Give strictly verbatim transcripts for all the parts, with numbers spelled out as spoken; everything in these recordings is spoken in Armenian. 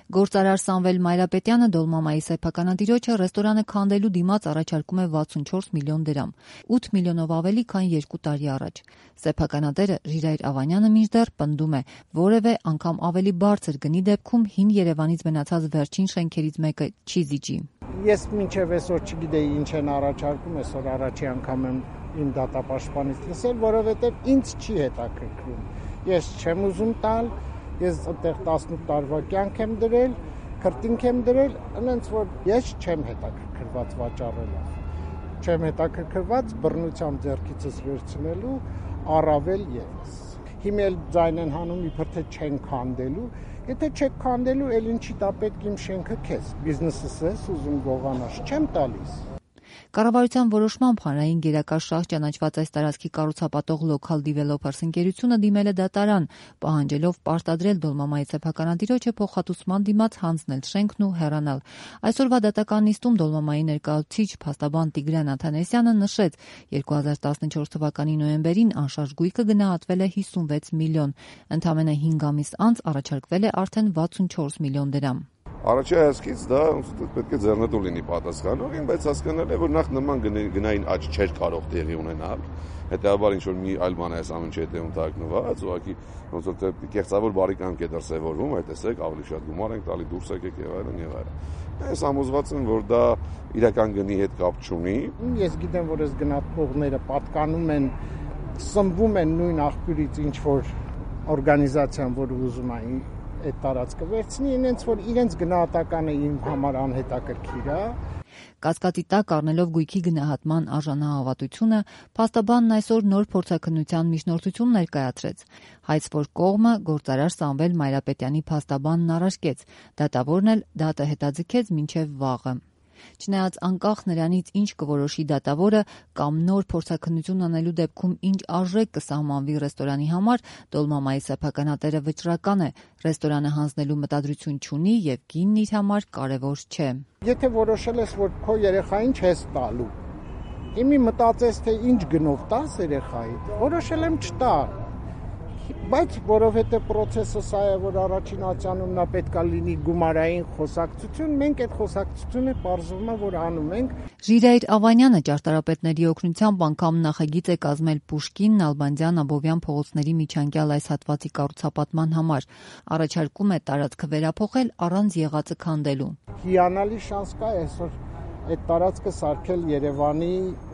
Գործարար Սամվել Մայրապետյանը Դոլմամայի սեփականատիրոջը ռեստորանը քանդելու դիմաց առաջարկում է վաթսունչորս միլիոն դրամ, ութ միլիոնով ավելի, քան երկու տարի առաջ։ Սեփականատերը Ժիրայր Ավանյանը մինչդեռ պնդում է, որևէ անգամ ավելի բարձր գնի դեպքում հին Երևանից մնացած վերջին շենքերից մեկը չի զիջի։ Ես մինչև այսօր չգիտեի ինչ են առաջարկում, այսօր առաջի անգամ եմ իմ դատապաշտպանից լսել, որովհետև ինձ չի հետաքրքրում։ Ես չեմ ուզում տալ, ես այդտեղ տասնութ տարվա կյանք եմ դրել, քրտինք եմ դրել, այնց որ ես չեմ հետաքրքրված վաճառելով։ Չեմ հետաքրքրված բռնությամբ ձեռքիցս վերցնելու, առավել ևս։ Հիմա էլ ձայն են հանում իբր թե չեն քանդելու, եթե չեք քանդելու, էլ ինչի տա պետք իմ շենքը քեզ, բիզնեսս ես ուզում գողանաս, չեմ տալիս։ Կառավարության որոշմամբ հանրային գերակա շահ ճանաչված այս տարածքի կառուցապատող Local Developers ընկերությունը դիմել է դատարան, պահանջելով պարտադրել Դոլմամայի սեփականատիրոջը փոխհատուցման դիմաց հանձնել շենքն ու հեռանալ։ Այսօրվա դատական նիստում Դոլմամայի ներկայացուցիչ փաստաբան Տիգրան Աթանեսյանը նշեց, երկու հազար տասնչորս թվականի նոյեմբերին անշարժ գույքը գնահատվել է հիսունվեց միլիոն, ընդամենը հինգ ամիս անց առաջարկվել է արդեն վաթսունչորս միլիոն դրամ։ Առաջի հայացքից դա պետք է ձեռնտու լինի պատասխանողին, բայց հասկանալ է, որ նախ նման գնային աճ չէր կարող տեղի ունենալ, հետեւաբար ինչ որ մի այլ բան է այս ամեն ինչի հետևում թաքնված, ուղղակի ոնց որ թե կեղծավոր բարի կամք է դրսևորվում, այդ տեսեք, ավելի շատ գումար ենք տալի, դուրս եկեք եւ այլն եւ այլն։ Ես համոզված եմ, որ դա իրական գնի հետ կապ չունի։ Ես գիտեմ, որ այս գնահատողները պատկանում են, սնվում են նույն աղբյուրից, ինչ որ օրգանիզացիան, որ ուզում է այդ տարածքը վերցնի, ինձ որ իրենց գնահատականը իմ համար անհետաքրքիր է։ Կասկածի տակ առնելով գույքի գնահատման արժանահավատությունը, փաստաբանն այսօր նոր փորձաքննության միջնորդություն ներկայացրեց, հայց որ կողմը գործարար Սամվել Մայրապետյանի փաստաբանն առարկեց, դատավորն էլ դատը հետաձգեց մինչև վաղը։ Չնայած անկախ նրանից ինչ կորոշի դատավորը կամ նոր փորձաքննություն անելու դեպքում ինչ արժեք կսահմանվի ռեստորանի համար, Դոլմամայի սեփականատերը վճռական է, ռեստորանը հանձնելու մտադրություն չունի եւ գինն իր համար կարեւոր չէ։ Եթե որոշել ես, որ քո երեխային չես տալու, իմի մտածես, թե ինչ գնով տաս երեխայի, որոշել եմ չտալ։ Բայց որովհետեւ process-ը սա է, որ առաջին ացյանում նա պետքա լինի գումարային խոսակցություն, մենք այդ խոսակցությունը պարզվում է, որ անում ենք։ Ժիրայր Ավանյանը ճարտարապետների օգնությամբ անգամ նախագիծ է կազմել Պուշկին, Նալբանդյան, Աբովյան փողոցների միջանկյալ այս հատվածի կառուցապատման համար։ Առաջարկում է տարածքը վերափոխել առանց եղածը քանդելու։ Հիանալի շանս կա այսօր այդ տարածքը սարքել Երևանի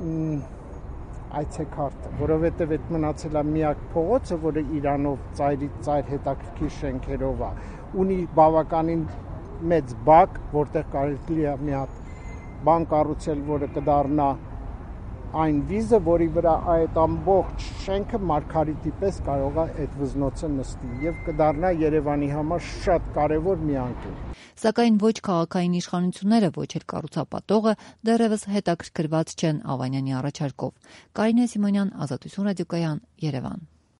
այցեքարտը, որովհետև այդ մնացել է միակ փողոցը, որը Իրանով ծայրից ծայր հետաքրքիր շենքերով է, ունի բավականին մեծ բակ, որտեղ կարելի է մի հատ բան կառուցել, որը կդառնա այն վիզը, որի վրա այդ ամբողջ շենքը Մարգարիտի պես կարող է այդ վզնոցը նստի եւ կդառնա Երևանի համար շատ կարեւոր մի անկյուն։ Սակայն ոչ քաղաքային իշխանությունները, ոչ էլ կառուցապատողը դեռևս հետաքրքրված չեն Ավանյանի առաջարկով։ Կարինե Սիմոնյան, Ազատություն ռադիոկայան, Երևան։